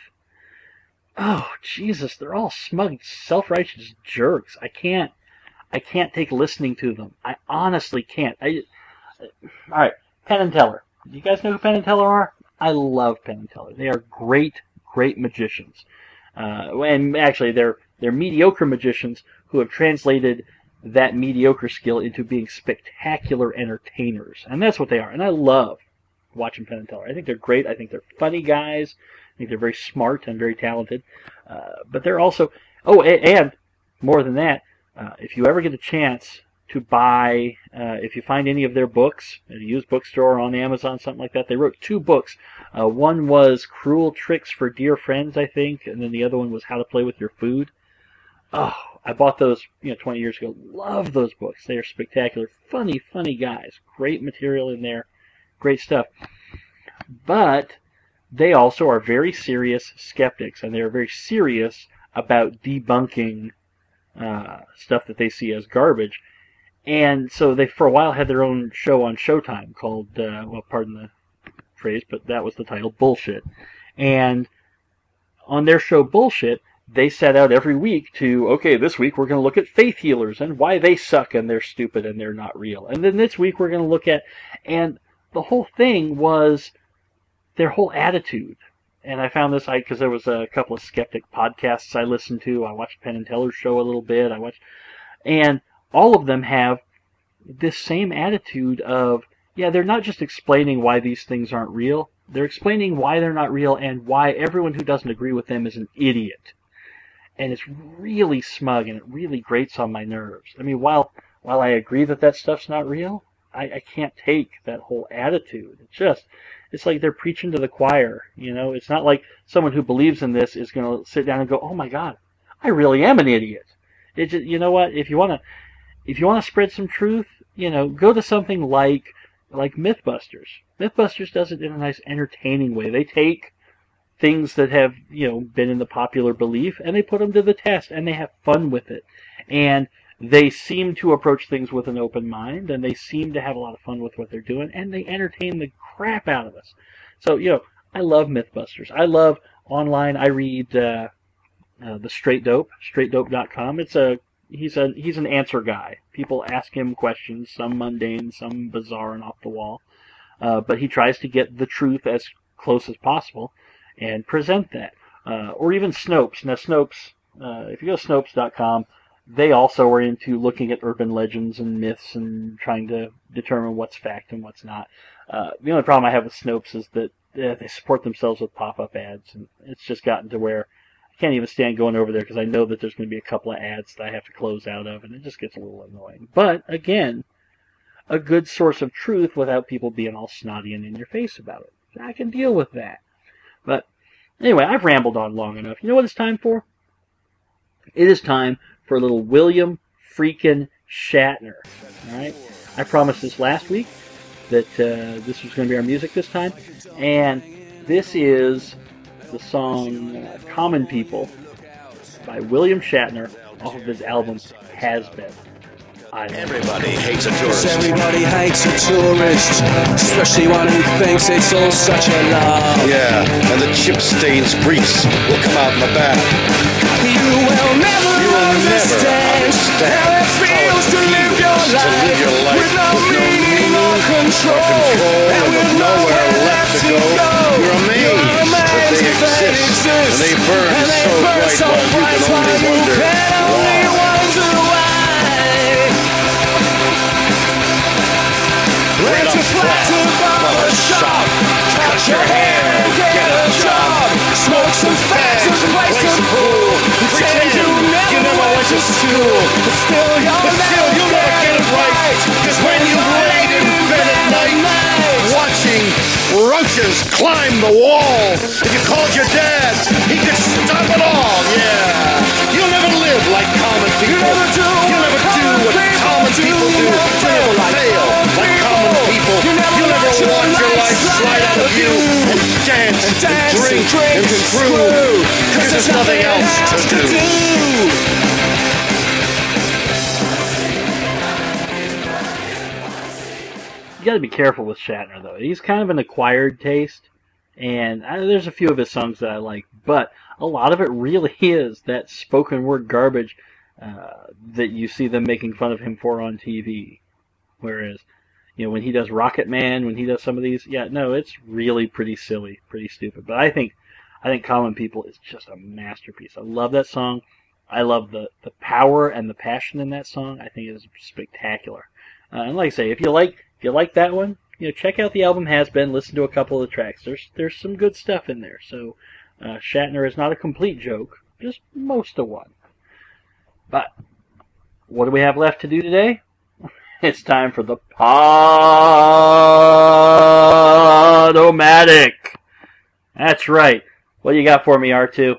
Oh, Jesus, they're all smug, self-righteous jerks. I can't, I can't take listening to them. I honestly can't. I, all right, Penn and Teller. Do you guys know who Penn and Teller are? I love Penn and Teller. They are great, great magicians. Uh, and actually, they're they're mediocre magicians who have translated that mediocre skill into being spectacular entertainers. And that's what they are. And I love watching Penn and Teller. I think they're great. I think they're funny guys. I think they're very smart and very talented. Uh, but they're also... Oh, and more than that, uh, if you ever get a chance to buy... Uh, if you find any of their books, at a used bookstore on Amazon, something like that, they wrote two books. Uh, one was Cruel Tricks for Dear Friends, I think, and then the other one was How to Play with Your Food. Oh, I bought those, you know, twenty years ago. Love those books. They are spectacular. Funny, funny guys. Great material in there. Great stuff. But they also are very serious skeptics, and they are very serious about debunking uh, stuff that they see as garbage. And so they, for a while, had their own show on Showtime called, uh, well, pardon the phrase, but that was the title, Bullshit. And on their show, Bullshit, they set out every week to, okay, this week we're going to look at faith healers and why they suck and they're stupid and they're not real. And then this week we're going to look at, and the whole thing was their whole attitude. And I found this, because there was a couple of skeptic podcasts I listened to. I watched Penn and Teller's show a little bit. I watched, and all of them have this same attitude of, yeah, they're not just explaining why these things aren't real. They're explaining why they're not real and why everyone who doesn't agree with them is an idiot. And it's really smug, and it really grates on my nerves. I mean, while while I agree that that stuff's not real, I, I can't take that whole attitude. It just it's like they're preaching to the choir. You know, it's not like someone who believes in this is going to sit down and go, "Oh my God, I really am an idiot." It's just, you know what? If you want to, if you want to spread some truth, you know, go to something like like MythBusters. MythBusters does it in a nice, entertaining way. They take things that have, you know, been in the popular belief, and they put them to the test, and they have fun with it. And they seem to approach things with an open mind, and they seem to have a lot of fun with what they're doing, and they entertain the crap out of us. So, you know, I love MythBusters. I love online. I read uh, uh, the Straight Dope, straight dope dot com. It's a he's a he's an answer guy. People ask him questions, some mundane, some bizarre and off the wall, uh, but he tries to get the truth as close as possible and present that. Uh, or even Snopes. Now, Snopes, uh, if you go to snopes dot com, they also are into looking at urban legends and myths and trying to determine what's fact and what's not. Uh, the only problem I have with Snopes is that uh, they support themselves with pop-up ads, and it's just gotten to where I can't even stand going over there because I know that there's going to be a couple of ads that I have to close out of, and it just gets a little annoying. But, again, a good source of truth without people being all snotty and in your face about it. I can deal with that. But, anyway, I've rambled on long enough. You know what it's time for? It is time for a little William freaking Shatner. All right, I promised this last week that uh, this was going to be our music this time, and this is the song uh, "Common People" by William Shatner off of his album Has Been. Everybody hates a tourist. Everybody hates a tourist, especially one who thinks it's all such a lie. Yeah, and the chip stains grease will come out in the back. You will never You will understand, never how it feels to live your to life, live your life with no with no meaning or control, control, and with nowhere left to go. You're amazed that they exist, and they burn and they so burn bright so while you bright can while only you wonder can only why. wonder why. Rent a flat to barber shop, cut your hair and get a job, smoke some fags and play some pool, pretend you never went to school, but still you'll never get it right, cause when you laid in bed at night, Watching roaches climb the wall. If you called your dad, he could stop it all. Yeah, you'll never live like common people. never do You'll never do what common people do. You'll never fail like common people. You'll never watch your life slide out of you and dance and drink and screw. Because there's nothing else to do. You got to be careful with Shatner, though. He's kind of an acquired taste, and I, there's a few of his songs that I like, but a lot of it really is that spoken word garbage uh, that you see them making fun of him for on T V. Whereas, you know, when he does Rocket Man, when he does some of these, yeah, no, it's really pretty silly, pretty stupid. But I think, I think Common People is just a masterpiece. I love that song. I love the, the power and the passion in that song. I think it is spectacular. Uh, and like I say, if you like if you like that one, you know, check out the album Has Been. Listen to a couple of the tracks. There's there's some good stuff in there. So uh, Shatner is not a complete joke, just most of one. But what do we have left to do today? It's time for the Podomatic. That's right. What do you got for me, R two?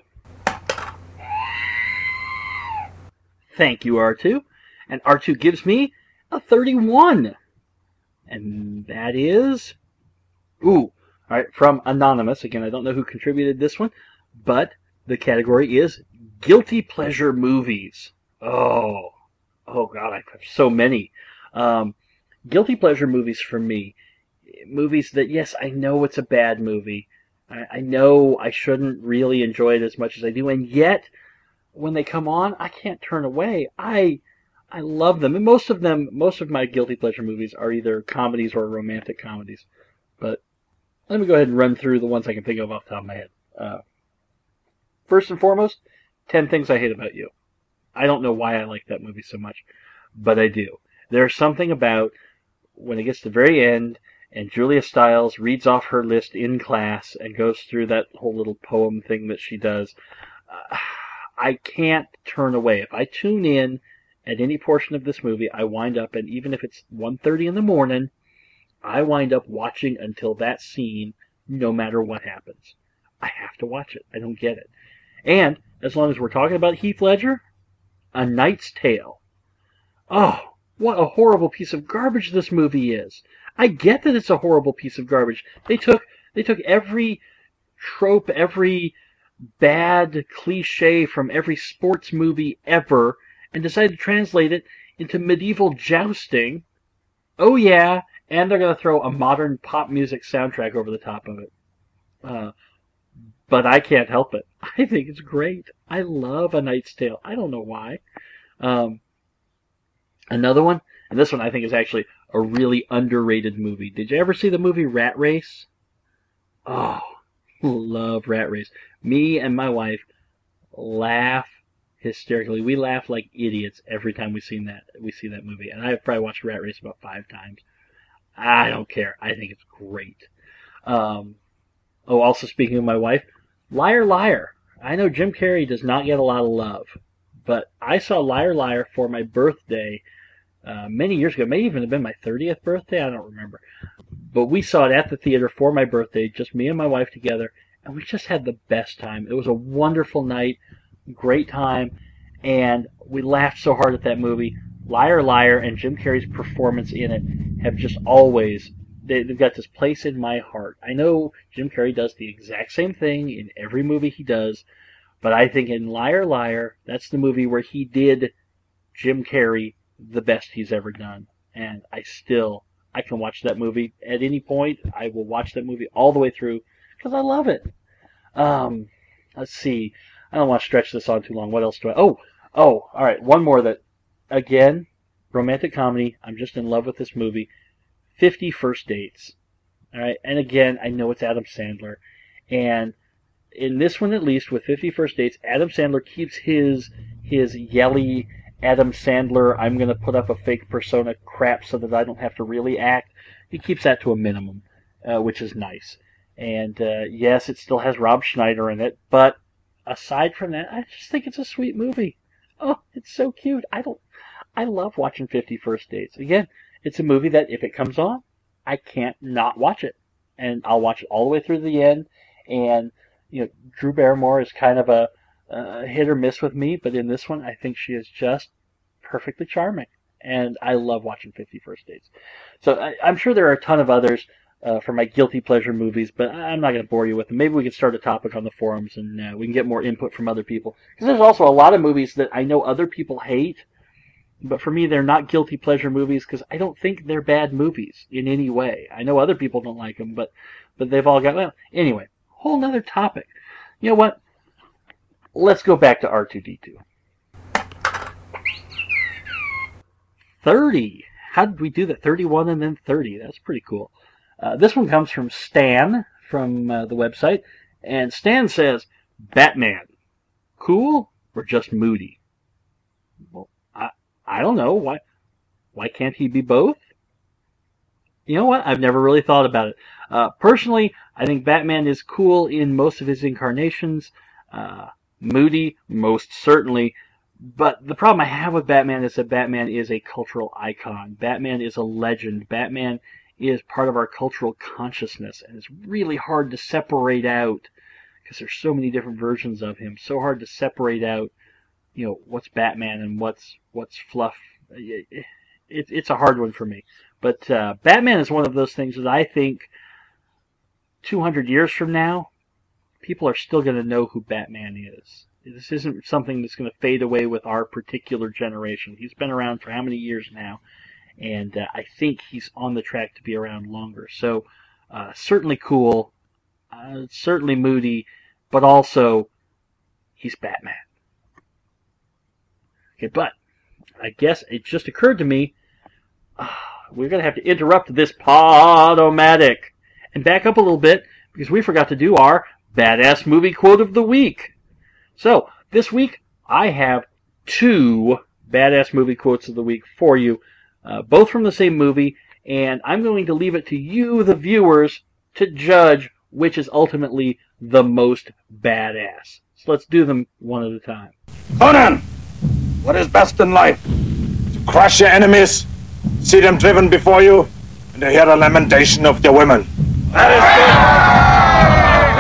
Thank you, R two. And R two gives me a thirty-one. And that is... Ooh. Alright, from Anonymous. Again, I don't know who contributed this one. But the category is Guilty Pleasure Movies. Oh. Oh, God, I have so many. Um, guilty Pleasure movies for me. Movies that, yes, I know it's a bad movie. I, I know I shouldn't really enjoy it as much as I do. And yet, when they come on, I can't turn away. I... I love them, and most of them, most of my guilty pleasure movies are either comedies or romantic comedies. But let me go ahead and run through the ones I can think of off the top of my head. Uh, first and foremost, Ten Things I Hate About You. I don't know why I like that movie so much, but I do. There's something about when it gets to the very end, and Julia Stiles reads off her list in class and goes through that whole little poem thing that she does. Uh, I can't turn away. If I tune in at any portion of this movie, I wind up, and even if it's one thirty in the morning, I wind up watching until that scene no matter what happens. I have to watch it. I don't get it. And as long as we're talking about Heath Ledger, A Knight's Tale. Oh, what a horrible piece of garbage this movie is. I get that it's a horrible piece of garbage. They took they took every trope, every bad cliche from every sports movie ever and decided to translate it into medieval jousting. Oh yeah, and they're going to throw a modern pop music soundtrack over the top of it. Uh, but I can't help it. I think it's great. I love A Knight's Tale. I don't know why. Um, another one, and this one I think is actually a really underrated movie. Did you ever see the movie Rat Race? Oh, love Rat Race. Me and my wife laugh hysterically. We laugh like idiots every time we see that we see that movie. And I've probably watched Rat Race about five times. I don't care. I think it's great. Um, oh, also speaking of my wife, Liar Liar. I know Jim Carrey does not get a lot of love, but I saw Liar Liar for my birthday uh, many years ago. It may even have been my thirtieth birthday. I don't remember. But we saw it at the theater for my birthday, just me and my wife together, and we just had the best time. It was a wonderful night, great time, and we laughed so hard at that movie. Liar Liar and Jim Carrey's performance in it have just always, they, they've got this place in my heart. I know Jim Carrey does the exact same thing in every movie he does, but I think in Liar Liar, that's the movie where he did Jim Carrey the best he's ever done. And I still, I can watch that movie at any point. I will watch that movie all the way through because I love it. Um, let's see. I don't want to stretch this on too long. What else do I... Oh, oh, all right. One more that, again, romantic comedy. I'm just in love with this movie. fifty First Dates. All right. And again, I know it's Adam Sandler. And in this one, at least, with fifty First Dates, Adam Sandler keeps his his yelly Adam Sandler, I'm going to put up a fake persona crap so that I don't have to really act. He keeps that to a minimum, uh, which is nice. And uh, yes, it still has Rob Schneider in it, but aside from that, I just think it's a sweet movie. Oh, it's so cute. I don't. I love watching fifty First Dates. Again, it's a movie that if it comes on, I can't not watch it, and I'll watch it all the way through the end. And you know, Drew Barrymore is kind of a uh, hit or miss with me, but in this one, I think she is just perfectly charming, and I love watching fifty First Dates. So I, I'm sure there are a ton of others uh, for my guilty pleasure movies, but I'm not going to bore you with them. Maybe we can start a topic on the forums, and uh, we can get more input from other people. Because there's also a lot of movies that I know other people hate, but for me, they're not guilty pleasure movies because I don't think they're bad movies in any way. I know other people don't like them, but but they've all got... Well, anyway, whole nother topic. You know what? Let's go back to R two D two. thirty. How did we do that? thirty-one and then thirty. That's pretty cool. Uh, this one comes from Stan from uh, the website. And Stan says, Batman. Cool or just moody? Well, I I don't know. Why why can't he be both? You know what? I've never really thought about it. Uh, personally, I think Batman is cool in most of his incarnations. Uh, moody, most certainly. But the problem I have with Batman is that Batman is a cultural icon. Batman is a legend. Batman is part of our cultural consciousness. And it's really hard to separate out, because there's so many different versions of him. So hard to separate out, you know, what's Batman and what's what's fluff. It, it, it's a hard one for me. But uh, Batman is one of those things that I think two hundred years from now, people are still going to know who Batman is. This isn't something that's going to fade away with our particular generation. He's been around for how many years now? And uh, I think he's on the track to be around longer. So, uh, certainly cool, uh, certainly moody, but also, he's Batman. Okay, but, I guess it just occurred to me, uh, we're going to have to interrupt this Podomatic and back up a little bit, because we forgot to do our Badass Movie Quote of the Week. So, this week, I have two Badass Movie Quotes of the Week for you, uh, both from the same movie, and I'm going to leave it to you, the viewers, to judge which is ultimately the most badass. So let's do them one at a time. Conan, what is best in life? To crush your enemies, see them driven before you, and to hear the lamentation of their women. That is good.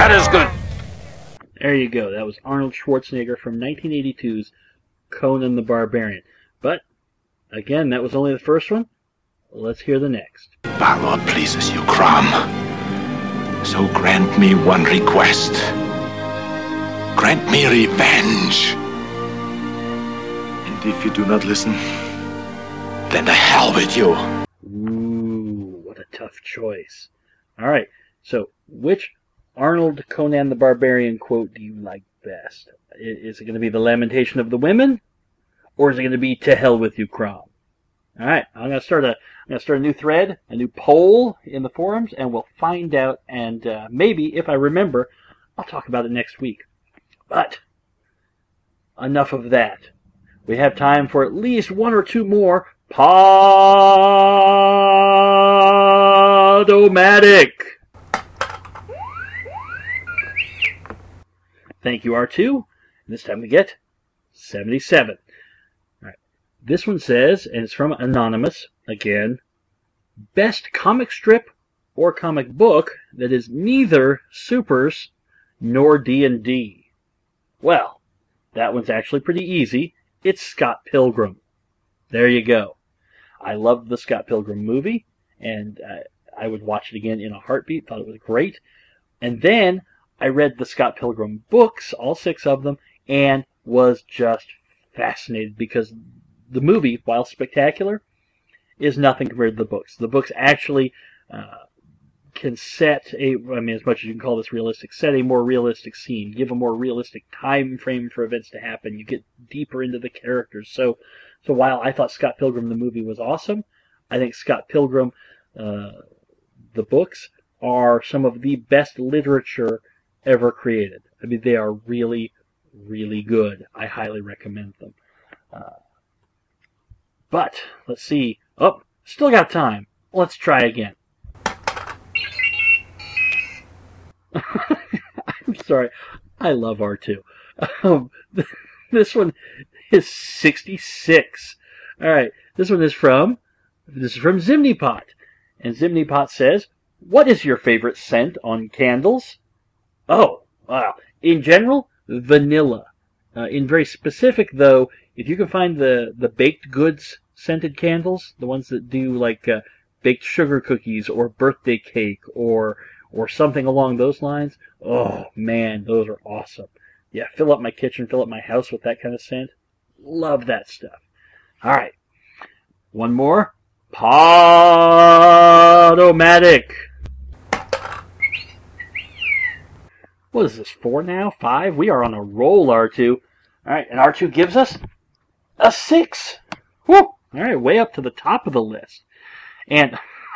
That is good. There you go. That was Arnold Schwarzenegger from nineteen eighty-two's Conan the Barbarian. But, again, that was only the first one. Let's hear the next. Valor pleases you, Crom. So grant me one request. Grant me revenge. And if you do not listen, then to hell with you. Ooh, what a tough choice. Alright, so which Arnold Conan the Barbarian quote do you like best? Is it going to be the lamentation of the women? Or is it going to be to hell with you, Crom? Alright, I'm going to start a I'm going to start a new thread, a new poll in the forums, and we'll find out, and uh, maybe, if I remember, I'll talk about it next week. But, enough of that. We have time for at least one or two more Podomatic. Thank you, R two. And this time we get seventy-seven. All right. This one says, and it's from Anonymous, again, best comic strip or comic book that is neither Supers nor D and D. Well, that one's actually pretty easy. It's Scott Pilgrim. There you go. I loved the Scott Pilgrim movie, and uh, I would watch it again in a heartbeat. Thought it was great. And then I read the Scott Pilgrim books, all six of them, and was just fascinated because the movie, while spectacular, is nothing compared to the books. The books actually uh, can set a, I mean, as much as you can call this realistic, set a more realistic scene, give a more realistic time frame for events to happen. You get deeper into the characters. So, so while I thought Scott Pilgrim the movie was awesome, I think Scott Pilgrim, uh, the books, are some of the best literature ever created. I mean, they are really, really good. I highly recommend them. Uh, but, let's see. Oh, still got time. Let's try again. I'm sorry. I love R two. Um, this one is sixty-six. All right. This one is from, this is from Zimnipot. And Zimnipot says, what is your favorite scent on candles? Oh, wow. In general, vanilla. Uh, in very specific, though, if you can find the, the baked goods scented candles, the ones that do like uh, baked sugar cookies or birthday cake or or something along those lines, oh man, those are awesome. Yeah, fill up my kitchen, fill up my house with that kind of scent. Love that stuff. All right, one more. Podomatic. What is this, four now? Five? We are on a roll, R two. All right, and R two gives us a six. Woo! All right, way up to the top of the list. And,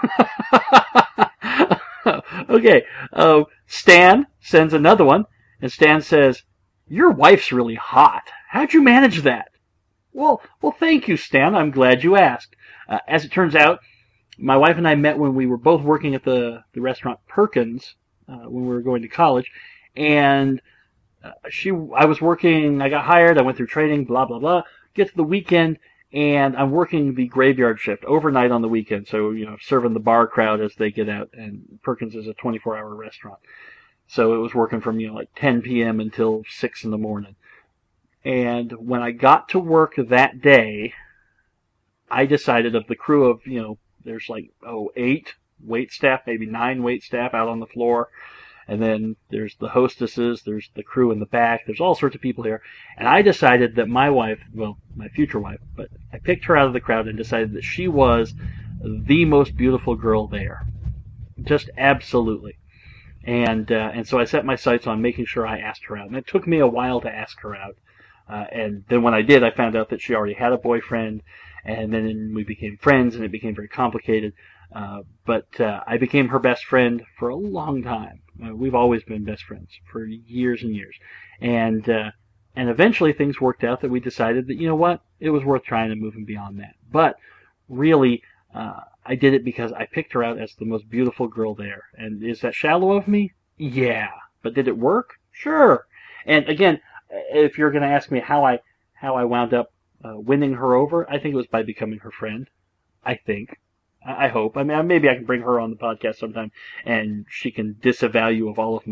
okay, uh, Stan sends another one, and Stan says, your wife's really hot. How'd you manage that? Well, well, thank you, Stan. I'm glad you asked. Uh, as it turns out, my wife and I met when we were both working at the, the restaurant Perkins uh, when we were going to college, and uh, she, I was working, I got hired, I went through training, blah, blah, blah. Get to the weekend, and I'm working the graveyard shift overnight on the weekend, so, you know, serving the bar crowd as they get out, and Perkins is a twenty-four hour restaurant. So it was working from, you know, like ten p.m. until six in the morning. And when I got to work that day, I decided of the crew of, you know, there's like, oh, eight wait staff, maybe nine wait staff out on the floor. And then there's the hostesses, there's the crew in the back, there's all sorts of people here. And I decided that my wife, well, my future wife, but I picked her out of the crowd and decided that she was the most beautiful girl there. Just absolutely. And uh, and so I set my sights on making sure I asked her out. And it took me a while to ask her out. Uh, and then when I did, I found out that she already had a boyfriend. And then we became friends, and it became very complicated. Uh, but uh, I became her best friend for a long time. Uh, we've always been best friends for years and years. And uh, and eventually things worked out that we decided that, you know what, it was worth trying to move beyond that. But really, uh, I did it because I picked her out as the most beautiful girl there. And is that shallow of me? Yeah. But did it work? Sure. And again, if you're going to ask me how I how I wound up uh, winning her over, I think it was by becoming her friend. I think. I hope. I mean, maybe I can bring her on the podcast sometime, and she can disavow you of all of my,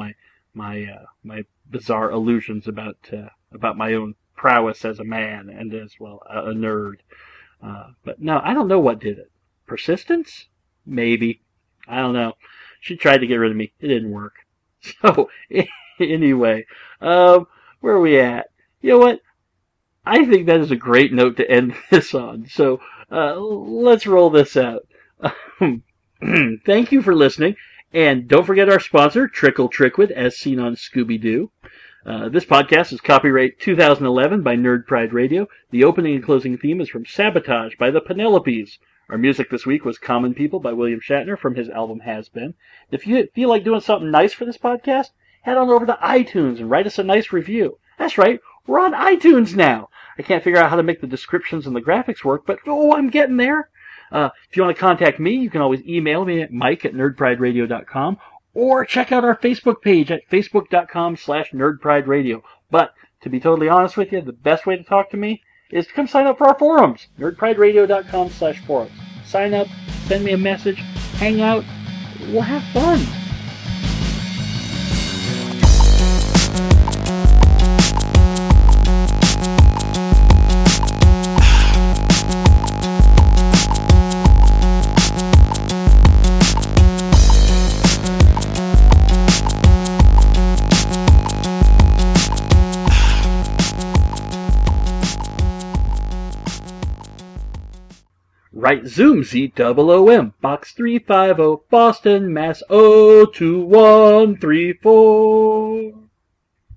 my uh, my bizarre illusions about uh, about my own prowess as a man and as well a, a nerd. Uh, but no, I don't know what did it. Persistence? Maybe. I don't know. She tried to get rid of me. It didn't work. So, anyway, um, where are we at? You know what? I think that is a great note to end this on. So, uh, let's roll this out. Thank you for listening. And don't forget our sponsor, Trickle Trickwit, as seen on Scooby-Doo. Uh, this podcast is copyright two thousand eleven by Nerd Pride Radio. The opening and closing theme is from Sabotage by the Penelopes. Our music this week was Common People by William Shatner from his album Has Been. If you feel like doing something nice for this podcast, head on over to iTunes and write us a nice review. That's right, we're on iTunes now. I can't figure out how to make the descriptions and the graphics work, but oh, I'm getting there. Uh, if you want to contact me, you can always email me at mike at nerdprideradio dot com or check out our Facebook page at facebook.com slash nerdprideradio. But to be totally honest with you, the best way to talk to me is to come sign up for our forums, nerdprideradio.com slash forums. Sign up, send me a message, hang out, we'll have fun. Right, Zoom, Z O O M, Box three five zero, Boston, Mass. oh two one three four.